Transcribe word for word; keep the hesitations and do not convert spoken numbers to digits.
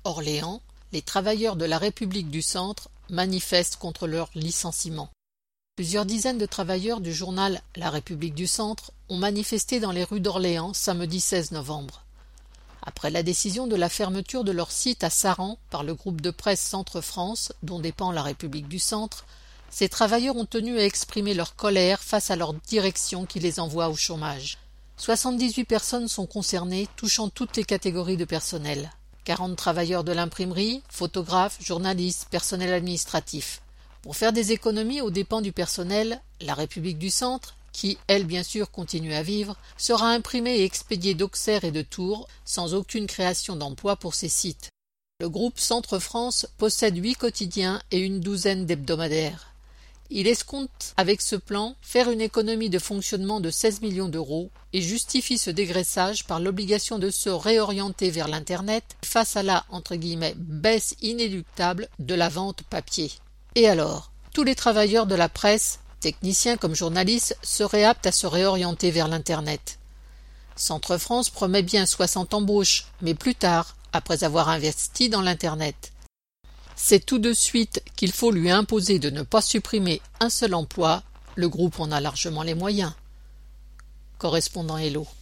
Orléans, les travailleurs de la République du Centre manifestent contre leur licenciement. Plusieurs dizaines de travailleurs du journal La République du Centre ont manifesté dans les rues d'Orléans samedi seize novembre. Après la décision de la fermeture de leur site à Saran par le groupe de presse Centre France, dont dépend La République du Centre, ces travailleurs ont tenu à exprimer leur colère face à leur direction qui les envoie au chômage. soixante-dix-huit personnes sont concernées, touchant toutes les catégories de personnel. quarante travailleurs de l'imprimerie, photographes, journalistes, personnel administratif. Pour faire des économies aux dépens du personnel, La République du Centre, qui, elle bien sûr, continue à vivre, sera imprimée et expédiée d'Auxerre et de Tours, sans aucune création d'emploi pour ces sites. Le groupe Centre France possède huit quotidiens et une douzaine d'hebdomadaires. Il escompte, avec ce plan, faire une économie de fonctionnement de seize millions d'euros et justifie ce dégraissage par l'obligation de se réorienter vers l'Internet face à la entre guillemets, baisse inéluctable de la vente papier. Et alors, tous les travailleurs de la presse, techniciens comme journalistes, seraient aptes à se réorienter vers l'Internet. Centre France promet bien soixante embauches, mais plus tard, après avoir investi dans l'Internet. C'est tout de suite qu'il faut lui imposer de ne pas supprimer un seul emploi, le groupe en a largement les moyens. Correspondant Hello.